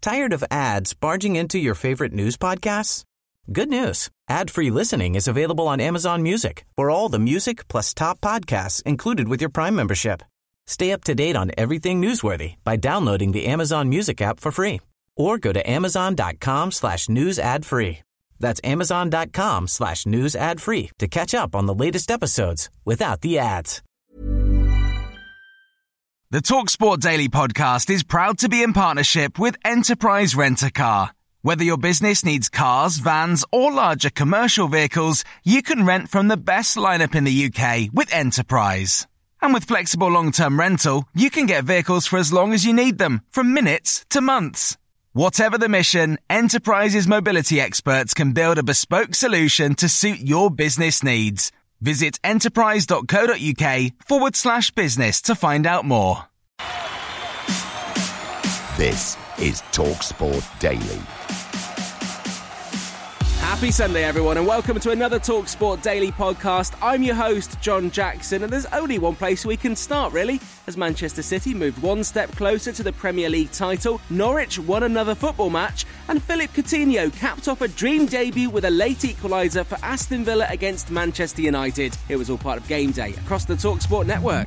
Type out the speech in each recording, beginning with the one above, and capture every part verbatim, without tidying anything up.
Tired of ads barging into your favorite news podcasts? Good news. Ad-free listening is available on Amazon Music for all the music plus top podcasts included with your Prime membership. Stay up to date on everything newsworthy by downloading the Amazon Music app for free or go to amazon.com slash news ad free. That's amazon.com slash news ad free to catch up on the latest episodes without the ads. The TalkSport Daily podcast is proud to be in partnership with Enterprise Rent-A-Car. Whether your business needs cars, vans, or larger commercial vehicles, you can rent from the best lineup in the U K with Enterprise. And with flexible long-term rental, you can get vehicles for as long as you need them, from minutes to months. Whatever the mission, Enterprise's mobility experts can build a bespoke solution to suit your business needs. Visit enterprise.co.uk forward slash business to find out more. This is TalkSport Daily. Happy Sunday, everyone, and welcome to another TalkSport Daily podcast. I'm your host, John Jackson, and there's only one place we can start, really, as Manchester City moved one step closer to the Premier League title, Norwich won another football match, and Philippe Coutinho capped off a dream debut with a late equaliser for Aston Villa against Manchester United. It was all part of game day across the TalkSport network.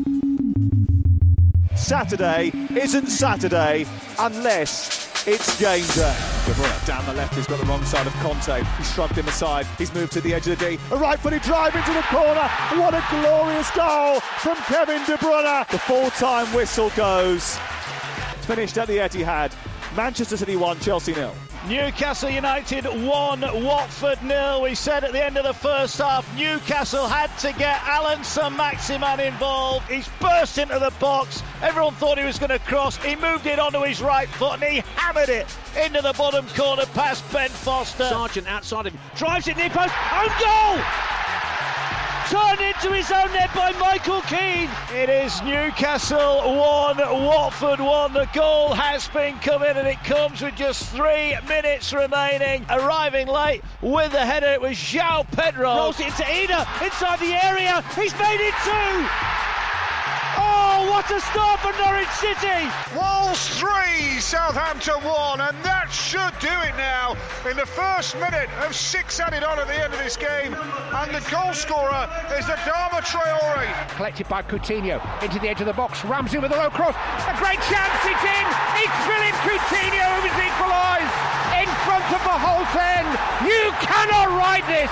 Saturday isn't Saturday unless it's game day. De Bruyne down the left, he's got the wrong side of Conte. He's shrugged him aside, he's moved to the edge of the D. A right-footed drive into the corner. What a glorious goal from Kevin De Bruyne. The full-time whistle goes. It's finished at the Etihad. Manchester City one, Chelsea nil. Newcastle United one, Watford nil. We said at the end of the first half, Newcastle had to get Alan Saint-Maximin involved. He's burst into the box. Everyone thought he was going to cross. He moved it onto his right foot and he hammered it into the bottom corner past Ben Foster. Sargent outside him, drives it near post. Own goal! Turned into his own net by Michael Keane. It is Newcastle one, Watford one. The goal has been coming and it comes with just three minutes remaining. Arriving late with the header, it was João Pedro. Rolls it into Eder, inside the area. He's made it two. Oh, what a start for Norwich City! Wolves three, Southampton one, and that should do it now in the first minute of six added on at the end of this game. And the goal scorer is Adama Traore. Collected by Coutinho into the edge of the box. Ramsey with a low cross. A great chance, it's in! It's Philippe Coutinho who has equalised in front of the whole ten. You cannot write this!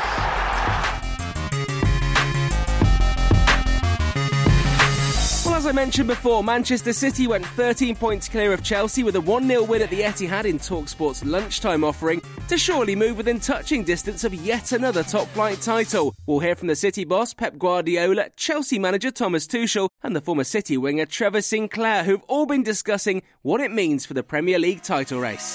Well, as I mentioned before, Manchester City went thirteen points clear of Chelsea with a one nil win at the Etihad in TalkSport's lunchtime offering to surely move within touching distance of yet another top-flight title. We'll hear from the City boss, Pep Guardiola, Chelsea manager Thomas Tuchel and the former City winger Trevor Sinclair, who've all been discussing what it means for the Premier League title race.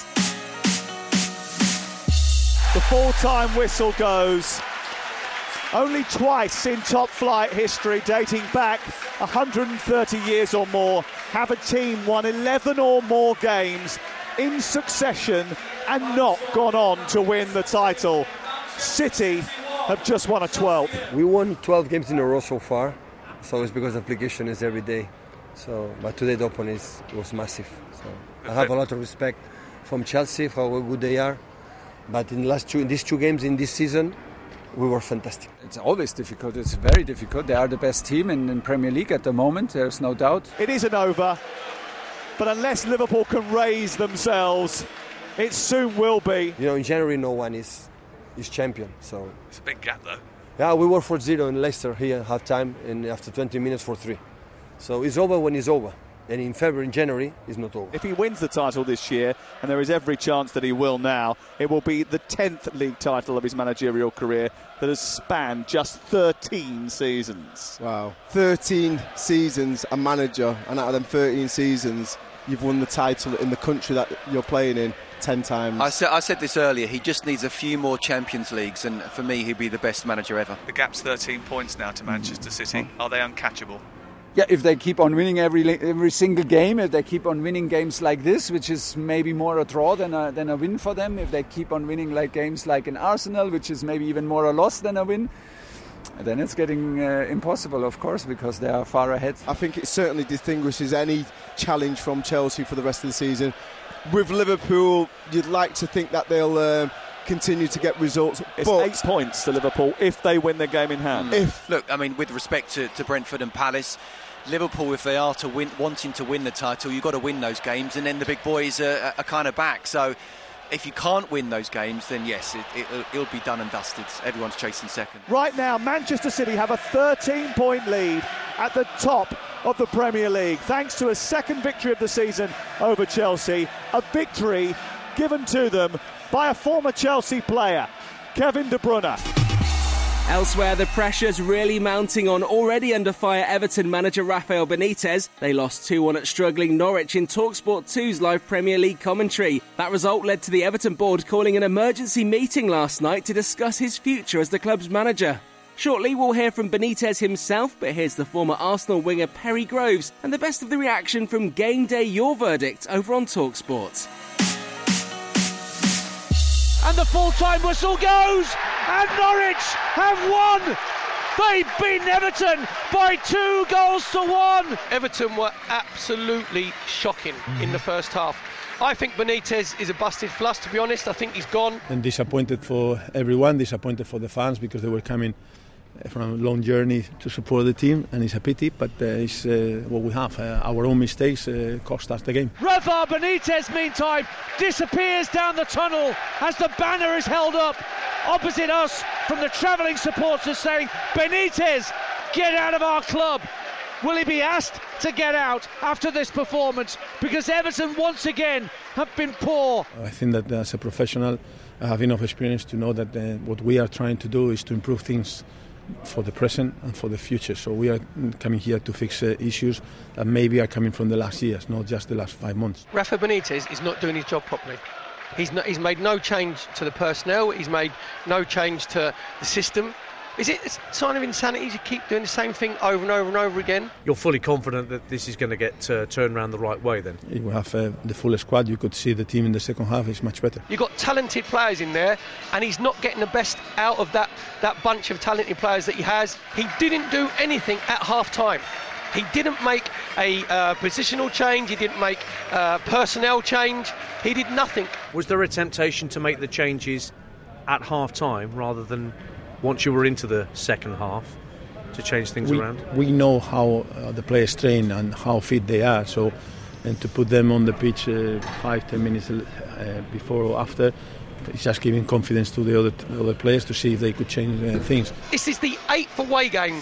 The full-time whistle goes. Only twice in top-flight history, dating back one hundred thirty years or more, have a team won eleven or more games in succession and not gone on to win the title. City have just won a twelfth. We won twelve games in a row so far, so it's because the application is every day. So, but today the open is was massive. So I have a lot of respect from Chelsea for how good they are. But in the last two, in these two games in this season, we were fantastic. It's always difficult. It's very difficult. They are the best team in, in Premier League at the moment. There's no doubt. It isn't over, but unless Liverpool can raise themselves, it soon will be. You know, in January, no one is is champion. So it's a big gap, though. Yeah, we were four zero in Leicester here at half time, and after twenty minutes, four three. So it's over when it's over. And in February, in January, it's not over. If he wins the title this year, and there is every chance that he will now, it will be the tenth league title of his managerial career that has spanned just thirteen seasons. Wow. thirteen seasons a manager, and out of them thirteen seasons, you've won the title in the country that you're playing in ten times. I said, I said this earlier, he just needs a few more Champions Leagues, and for me, he'd be the best manager ever. The gap's thirteen points now to Manchester City. Are they uncatchable? Yeah, if they keep on winning every every single game, if they keep on winning games like this, which is maybe more a draw than a, than a win for them, if they keep on winning like games like in Arsenal, which is maybe even more a loss than a win, then it's getting uh, impossible, of course, because they are far ahead. I think it certainly distinguishes any challenge from Chelsea for the rest of the season. with Liverpool, you'd like to think that they'll um, continue to get results. It's but eight points to Liverpool if they win their game in hand. If Look, I mean, with respect to, to Brentford and Palace, Liverpool, if they are to win, wanting to win the title, you've got to win those games, and then the big boys are, are kind of back. So if you can't win those games, then yes, it, it, it'll be done and dusted. Everyone's chasing second. Right now, Manchester City have a thirteen-point lead at the top of the Premier League, thanks to a second victory of the season over Chelsea, a victory given to them by a former Chelsea player, Kevin De Bruyne. Elsewhere, the pressure's really mounting on already under fire Everton manager Rafael Benitez. They lost two one at struggling Norwich in TalkSport two's live Premier League commentary. That result led to the Everton board calling an emergency meeting last night to discuss his future as the club's manager. Shortly, we'll hear from Benitez himself, but here's the former Arsenal winger Perry Groves and the best of the reaction from Game Day Your Verdict over on TalkSport. And the full-time whistle goes, and Norwich have won. They've beaten Everton by two goals to one. Everton were absolutely shocking mm. in the first half. I think Benitez is a busted flush, to be honest. I think he's gone. And disappointed for everyone, disappointed for the fans, because they were coming from a long journey to support the team, and it's a pity, but uh, it's uh, what we have. Uh, our own mistakes uh, cost us the game. Rafa Benitez, meantime, disappears down the tunnel as the banner is held up opposite us from the travelling supporters saying, Benitez, get out of our club. Will he be asked to get out after this performance? Because Everton once again have been poor. I think that as a professional, I have enough experience to know that uh, what we are trying to do is to improve things for the present and for the future. So we are coming here to fix uh, issues that maybe are coming from the last years, not just the last five months. Rafa Benitez is not doing his job properly. He's, not, he's made no change to the personnel, he's made no change to the system. Is it a sign of insanity to keep doing the same thing over and over and over again? You're fully confident that this is going to get uh, turned around the right way then? If we have uh, the full squad, you could see the team in the second half is much better. You've got talented players in there, and he's not getting the best out of that, that bunch of talented players that he has. He didn't do anything at half-time. He didn't make a uh, positional change, he didn't make uh, personnel change, he did nothing. Was there a temptation to make the changes at half-time rather than once you were into the second half to change things we, around? We know how uh, the players train and how fit they are, so and to put them on the pitch uh, five, ten minutes uh, before or after, it's just giving confidence to the other, the other players to see if they could change uh, things. This is the eighth away game,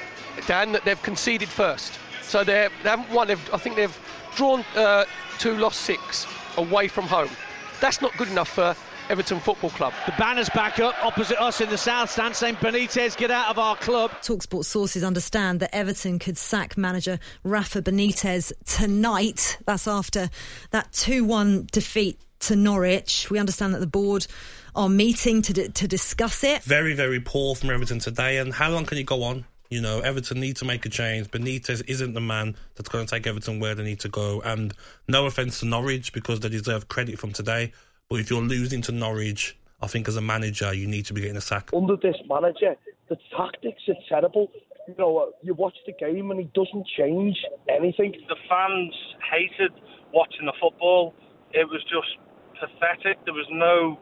Dan, that they've conceded first. So they haven't won, they've, I think they've drawn uh, two, lost six away from home. That's not good enough for Everton Football Club. The banner's back up opposite us in the south stand saying, Benitez, get out of our club. TalkSport sources understand that Everton could sack manager Rafa Benitez tonight. That's after that two one defeat to Norwich. We understand that the board are meeting to, d- to discuss it. Very, very poor from Everton today. And how long can you go on? You know, Everton need to make a change. Benitez isn't the man that's going to take Everton where they need to go. And no offence to Norwich, because they deserve credit from today. But if you're losing to Norwich, I think as a manager, you need to be getting a sack. Under this manager, the tactics are terrible. You know, you watch the game and he doesn't change anything. The fans hated watching the football. It was just pathetic. There was no...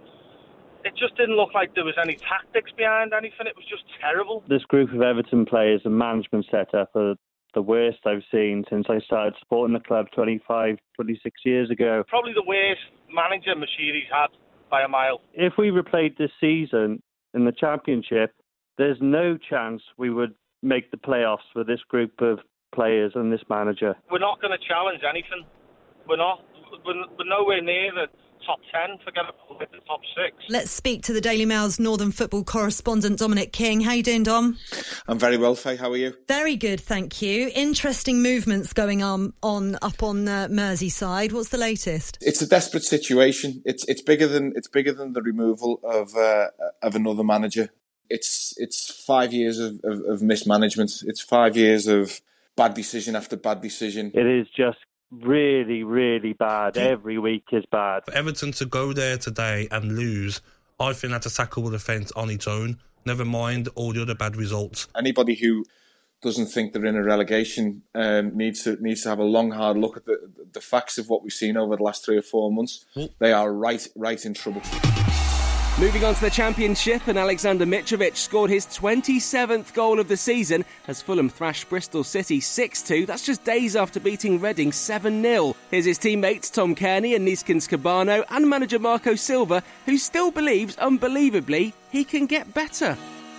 It just didn't look like there was any tactics behind anything. It was just terrible. This group of Everton players and management setup are the worst I've seen since I started supporting the club twenty-five, twenty-six years ago. Probably the worst manager Mashiri's had by a mile. If we replayed this season in the Championship, there's no chance we would make the playoffs with this group of players and this manager. We're not going to challenge anything. We're not. We're, we're nowhere near the top ten, forget about the top six. Let's speak to the Daily Mail's Northern football correspondent Dominic King. How you doing, Dom? I'm very well, Faye. How are you? Very good, thank you. Interesting movements going on, on up on uh, Merseyside. What's the latest? It's a desperate situation. It's it's bigger than it's bigger than the removal of uh, of another manager. It's it's five years of, of, of mismanagement. It's five years of bad decision after bad decision. It is just really, really bad. Every week is bad. For Everton to go there today and lose, I think that's a sackable offence on its own. Never mind all the other bad results. Anybody who doesn't think they're in a relegation um, needs to needs to have a long, hard look at the the facts of what we've seen over the last three or four months. Mm. They are right, right in trouble. Moving on to the Championship, and Alexander Mitrovic scored his twenty-seventh goal of the season as Fulham thrashed Bristol City six two. That's just days after beating Reading seven nil. Here's his teammates Tom Kearney and Neeskens Cabano and manager Marco Silva, who still believes, unbelievably, he can get better.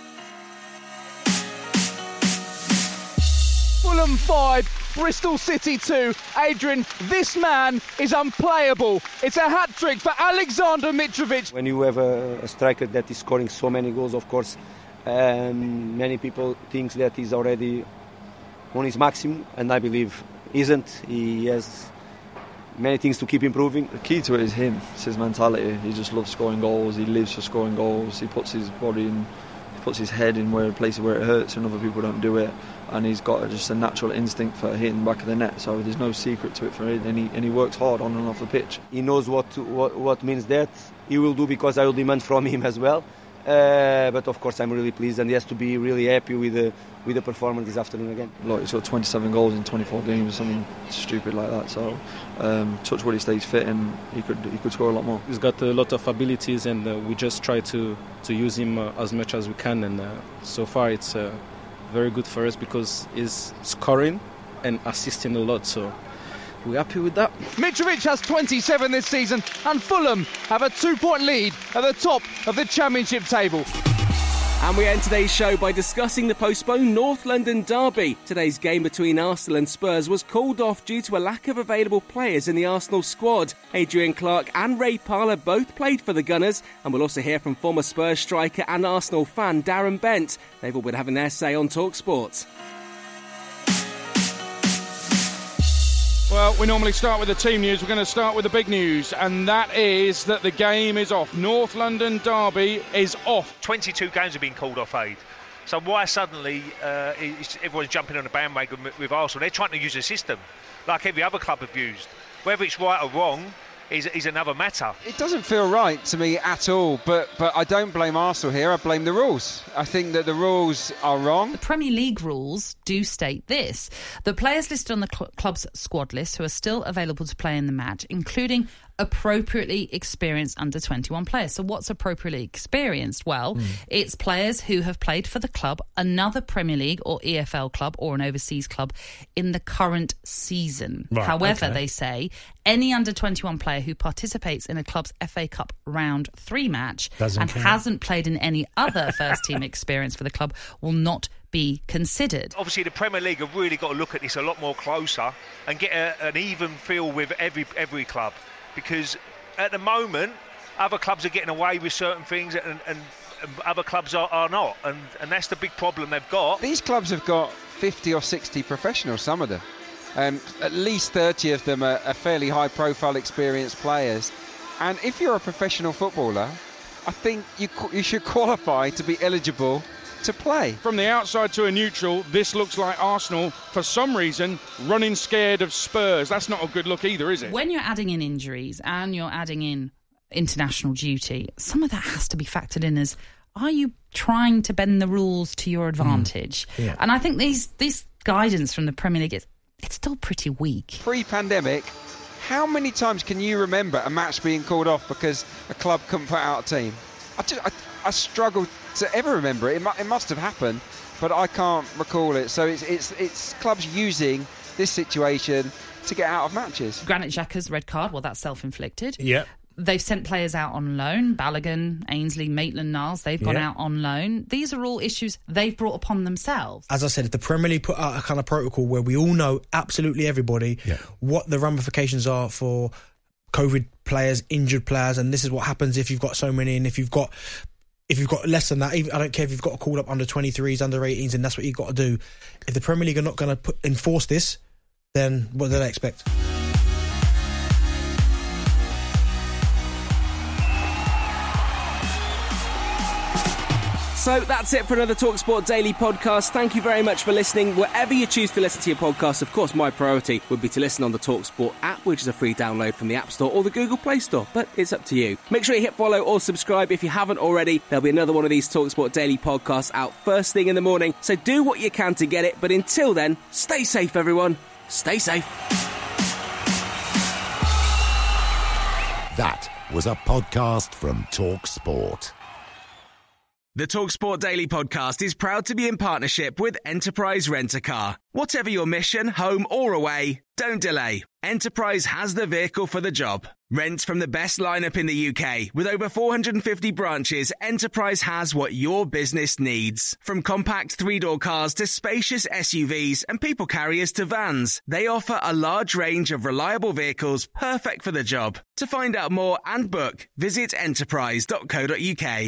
Fulham five, Bristol City two. Adrian, this man is unplayable. It's a hat-trick for Alexander Mitrovic. When you have a, a striker that is scoring so many goals, of course, um, many people think that he's already on his maximum, and I believe isn't. He has many things to keep improving. The key to it is him. It's his mentality. He just loves scoring goals. He lives for scoring goals. He puts his body in, he puts his head in where places where it hurts and other people don't do it. And he's got just a natural instinct for hitting the back of the net, so there's no secret to it for him, and he, and he works hard on and off the pitch. He knows what, to, what what means that. He will do because I will demand from him as well. Uh, but of course I'm really pleased, and he has to be really happy with the with the performance this afternoon again. Like, he's got twenty-seven goals in twenty-four games, something stupid like that. So um, touch wood, he stays fit, and he could he could score a lot more. He's got a lot of abilities, and uh, we just try to to use him uh, as much as we can. And uh, so far it's Uh, very good for us because he's scoring and assisting a lot, so we're happy with that. Mitrovic has twenty-seven this season, and Fulham have a two-point lead at the top of the Championship table. And we end today's show by discussing the postponed North London derby. Today's game between Arsenal and Spurs was called off due to a lack of available players in the Arsenal squad. Adrian Clarke and Ray Parlour both played for the Gunners, and we'll also hear from former Spurs striker and Arsenal fan Darren Bent. They've all been having their say on TalkSport. Well, we normally start with the team news. We're going to start with the big news, and that is that the game is off. North London derby is off. twenty-two games have been called off, Aid. So why suddenly uh, is everyone's jumping on a bandwagon with Arsenal? They're trying to use a system like every other club have used. Whether it's right or wrong is, is another matter. It doesn't feel right to me at all, but but I don't blame Arsenal here. I blame the rules. I think that the rules are wrong. The Premier League rules do state this. The players listed on the cl- club's squad list who are still available to play in the match, including appropriately experienced under twenty-one players. So what's appropriately experienced? Well, mm. it's players who have played for the club, another Premier League or E F L club or an overseas club in the current season. Right, However, okay. they say any under twenty-one player who participates in a club's F A Cup round three match Doesn't and count. hasn't played in any other first team experience for the club will not be considered. Obviously, the Premier League have really got to look at this a lot more closer and get a, an even feel with every every club. Because at the moment, other clubs are getting away with certain things and, and, and other clubs are, are not. And, and that's the big problem they've got. These clubs have got fifty or sixty professionals, some of them. Um, at least thirty of them are, are fairly high-profile, experienced players. And if you're a professional footballer, I think you you should qualify to be eligible to play. From the outside to a neutral, this looks like Arsenal, for some reason, running scared of Spurs. That's not a good look either, is it? When you're adding in injuries and you're adding in international duty, some of that has to be factored in as, are you trying to bend the rules to your advantage? Mm. Yeah. And I think these this guidance from the Premier League, is, it's still pretty weak. Pre-pandemic, how many times can you remember a match being called off because a club couldn't put out a team? I, just, I, I struggle to ever remember it. It, mu- it must have happened, but I can't recall it. So it's it's it's clubs using this situation to get out of matches. Granit Xhaka's red card, well, that's self-inflicted. Yeah. They've sent players out on loan. Balogun, Ainsley, Maitland-Niles, they've gone yeah. out on loan. These are all issues they've brought upon themselves. As I said, if the Premier League put out a kind of protocol where we all know, absolutely everybody, yeah. what the ramifications are for COVID players, injured players, and this is what happens if you've got so many, and if you've got if you've got less than that, even, I don't care if you've got to call up under twenty-threes, under eighteens, and that's what you've got to do. If the Premier League are not going to enforce this, then what do they expect? So that's it for another TalkSport Daily podcast. Thank you very much for listening. Wherever you choose to listen to your podcast, of course, my priority would be to listen on the TalkSport app, which is a free download from the App Store or the Google Play Store, but it's up to you. Make sure you hit follow or subscribe if you haven't already. There'll be another one of these TalkSport Daily podcasts out first thing in the morning, so do what you can to get it. But until then, stay safe, everyone. Stay safe. That was a podcast from TalkSport. The TalkSport Daily podcast is proud to be in partnership with Enterprise Rent-A-Car. Whatever your mission, home or away, don't delay. Enterprise has the vehicle for the job. Rent from the best lineup in the U K. With over four hundred fifty branches, Enterprise has what your business needs. From compact three-door cars to spacious S U Vs and people carriers to vans, they offer a large range of reliable vehicles perfect for the job. To find out more and book, visit enterprise dot co dot uk.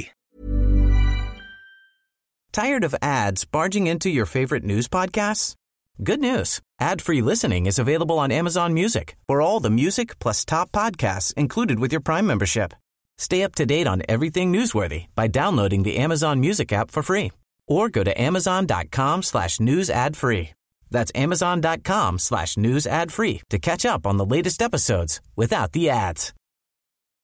Tired of ads barging into your favorite news podcasts? Good news. Ad-free listening is available on Amazon Music for all the music plus top podcasts included with your Prime membership. Stay up to date on everything newsworthy by downloading the Amazon Music app for free or go to amazon.com slash news ad free. That's amazon.com slash news ad free to catch up on the latest episodes without the ads.